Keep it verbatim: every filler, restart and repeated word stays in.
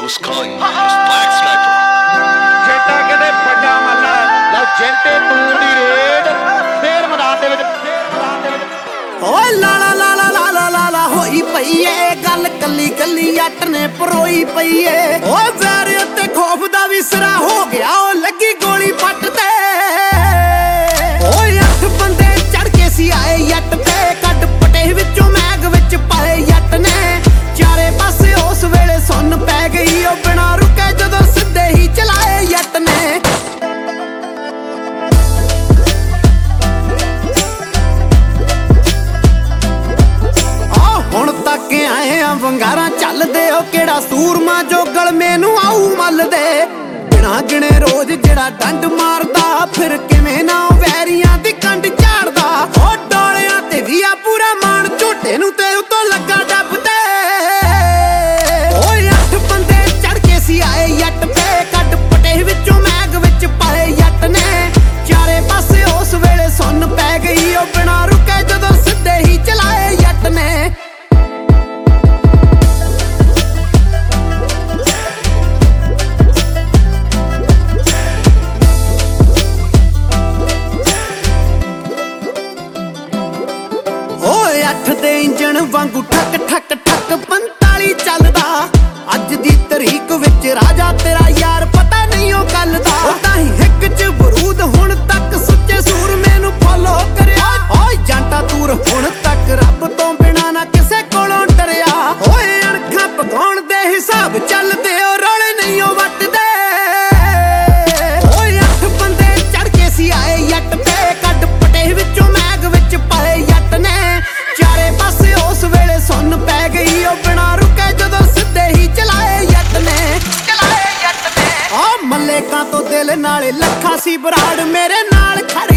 Blue sky, it's Black Sniper. ਜੇਟਾ ਕਿਤੇ ਵੱਡਾ ਮੱਲਾ ਲਓ ਜੈਂਟੇ ਤੂੰ ਦੀ ਰੇਡ ਫੇਰ ਮੈਦਾਨ ਦੇ ਵਿੱਚ ਫੇਰ ਮੈਦਾਨ ਦੇ ਵਿੱਚ ਓਏ ਲਾਲਾ ਲਾਲਾ ਲਾਲਾ ਲਾਲਾ ਹੋਈ ਪਈ ਏ ਗੱਲ ਕੱਲੀ ਕੱਲੀ ਜੱਟ ਨੇ ਪਰੋਈ ਪਈ ਏ ਓ ਵੈਰ ਉੱਤੇ ਖੌਫ ਦਾ ਵੀ ਸਿਰਾ ਹੋ ਗਿਆ ਓ ਲੱਗੀ ਗੋਲੀ ਪੱਟ ਤੇ ਓਏ ਅੱਠ ਬੰਦੇ ਚੜ ਕੇ ਸੀ ਆਏ ਜੱਟ ਤੇ ਕੱਢ ਪਟੇ ਵਿੱਚੋਂ ਮੈਗ ਵਿੱਚ ਪਾਏ ਜੱਟ ਨੇ ਚਾਰੇ ਪਾਸੇ ਉਸ ਵੇਲੇ ਸੁੰਨ ਪੈ ਗਈ ਓ ਬਿਨਾ ਰੁਕੇ ਜਦੋਂ ਸਿੱਧੇ ਹੀ ਚਲਾਏ ਜੱਟ ਨੇ ਹੁਣ ਤੱਕ ਆਏ ਆ ਵੰਗਾਰਾਂ ਚੱਲਦੇ ਓ ਕਿਹੜਾ ਸੂਰਮਾ ਜੋ ਗਲਮੇ ਨੂੰ ਆਊ ਮੱਲਦੇ ਬਿਨਾ ਗਿਣੇ ਰੋਜ਼ ਜਿਹੜਾ ਡੰਡ ਮਾਰਦਾ ਫਿਰ ਕਿਵੇਂ ਨਾ ਵੈਰੀਆਂ ਦੀ ਕੰਡ ਝਾੜਦਾ ਓ ਡੋਲਿਆਂ ਤੇ ਵੀ ਆ ਪੂਰਾ ਮਾਣ ਝੋਟੇ ਨੂੰ ਤੇ ਉਤੋਂ ਲੱਗਾ ਡੱਬ ਤੇ ਓਏ ਅੱਠ ਬੰਦੇ ਚੜ ਕੇ ਸੀ ਆਏ ਜੱਟ ਤੇ ਕੱਢ ਪਟੇ ਵਿੱਚੋਂ ਮੈਗ ਵਿੱਚ ਪਾਏ ਜੱਟ ਨੇ ਚਾਰੇ ਪਾਸੇ ਉਸ ਵੇਲੇ ਸੁੰਨ ਪੈ ਗਈ ਓ ਬਿਨਾ ਰੁਕੇ ਜਦੋਂ ਸਿੱਧੇ ਹੀ ਚਲਾਏ ਜੱਟ ਨੇ ਅੱਠ ਦੇ ਇੰਜਣ ਵਾਂਗੂ ਠੱਕ ਠੱਕ ਠੱਕ ਪੰਤਾਲੀ ਚੱਲਦਾ ਅੱਜ ਦੀ ਤਰੀਕ ਵਿੱਚ ਰਾਜਾ ਤੇਰਾ ਯਾਰ ਪਤਾ ਨਹੀਂ ਉਹ ਗੱਲ ਦਾ ਤਾਂ ਹੀ ਹਿੱਕ ਚ ਬਰੂਦ ਹੁਣ ਤੱਕ ਸੁੱਚੇ ਸੂਰਮੇ ਨੂੰ ਫੋਲੋ ਕਰਿਆ ਓਏ ਜਾਂਟਾ ਤੂਰ ਹੁਣ ਤੱਕ ਰੱਬ ਤੋਂ ਬਿਨਾ ਨਾ ਕਿਸੇ ਕੋਲੋਂ ਡਰਿਆ ਓਏ ਅਣਖਾਂ ਪਗਾਉਣ ਦੇ ਹਿਸਾਬ ਚੱਲਦੇ ਓ ਰੌਲੇ ਨਹੀਂ ਉਹ ਵੱਟਦੇ ਓਏ ਅੱਠ ਬੰਦੇ ਚੜ ਕੇ ਸੀ ਆਏ ਜੱਟ ਤੇ ਕੱਢ ਪਟੇ ਵਿੱਚੋਂ ਮੈਗ ਵਿੱਚ ਪਾਏ ਜੱਟ ਨੇ ਚਾਰੇ ਪਾਸੇ ਉਸ ਵੇਲੇ ਸੁੰਨ ਪੈ ਗਈ ਓ ਬਿਨਾ ਰੁਕੇ ਜਦੋਂ ਸਿੱਧੇ ਹੀ ਚਲਾਏ ਜੱਟ ਨੇ ਚਲਾਏ ਜੱਟ ਨੇ ਓ ਮੱਲੇਕਾਂ ਤੋਂ ਦਿਲ ਨਾਲੇ ਲੱਖਾਂ ਸੀ ਬਰਾੜ ਮੇਰੇ ਨਾਲ ਖੜੇ